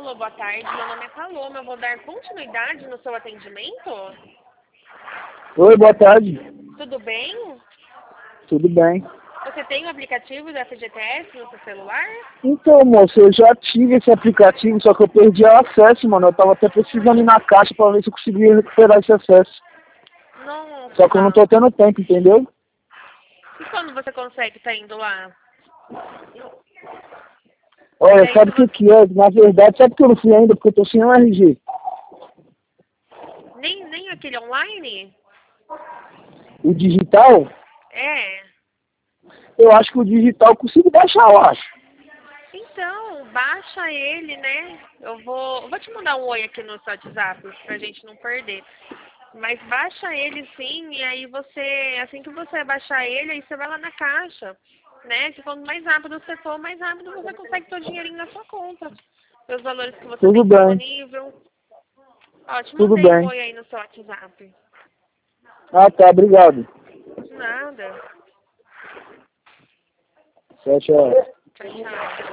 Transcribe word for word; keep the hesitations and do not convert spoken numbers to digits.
Alô, boa tarde. Meu nome é Paloma. Eu vou dar continuidade no seu atendimento? Oi, boa tarde. Tudo bem? Tudo bem. Você tem o aplicativo da F G T S no seu celular? Então, moço, eu já tive esse aplicativo, só que eu perdi o acesso, mano. Eu tava até precisando ir na caixa pra ver se eu conseguia recuperar esse acesso. Nossa. Só que eu não tô tendo tempo, entendeu? E quando você consegue estar indo lá? Olha, Daí, sabe se o que você... que é? Na verdade, sabe que eu não fui ainda? Porque eu tô sem o R G. nem, nem aquele online? O digital, É. eu acho que o digital eu consigo baixar, eu acho. Então, baixa ele, né? Eu vou, eu vou te mandar um oi aqui no seu WhatsApp pra gente não perder. Mas baixa ele sim, e aí você, assim que você baixar ele, aí você vai lá na caixa, né? Que quanto mais rápido você for, mais rápido você consegue ter o dinheirinho na sua conta. Os valores que você Tudo tem bem, disponível. Ó, te tudo mandei um bem. oi aí no seu WhatsApp. Ah, tá, obrigado. Nada. Tchau, tchau. Tchau, tchau.